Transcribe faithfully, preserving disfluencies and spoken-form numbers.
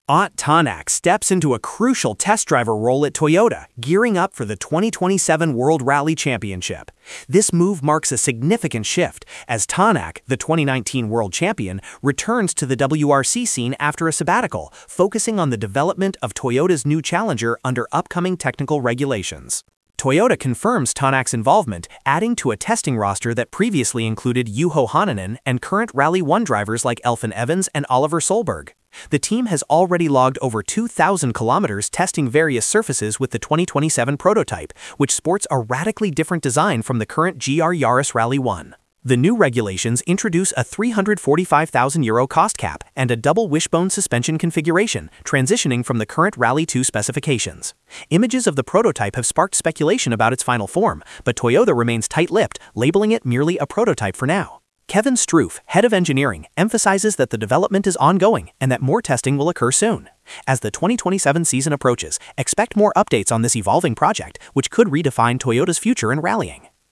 Ott Tanak steps into a crucial test driver role at Toyota, gearing up for the twenty twenty-seven World Rally Championship. This move marks a significant shift, as Tanak, the twenty nineteen world champion, returns to the W R C scene after a sabbatical, focusing on the development of Toyota's new Challenger under upcoming technical regulations. Toyota confirms Tanak's involvement, adding to a testing roster that previously included Juho Hänninen and current Rally one drivers like Elfyn Evans and Oliver Solberg. The team has already logged over two thousand kilometers testing various surfaces with the twenty twenty-seven prototype, which sports a radically different design from the current G R Yaris Rally one. The new regulations introduce a three hundred forty-five thousand euro cost cap and a double wishbone suspension configuration, transitioning from the current Rally two specifications. Images of the prototype have sparked speculation about its final form, but Toyota remains tight-lipped, labeling it merely a prototype for now. Kevin Struve, head of engineering, emphasizes that the development is ongoing and that more testing will occur soon. As the twenty twenty-seven season approaches, expect more updates on this evolving project, which could redefine Toyota's future in rallying.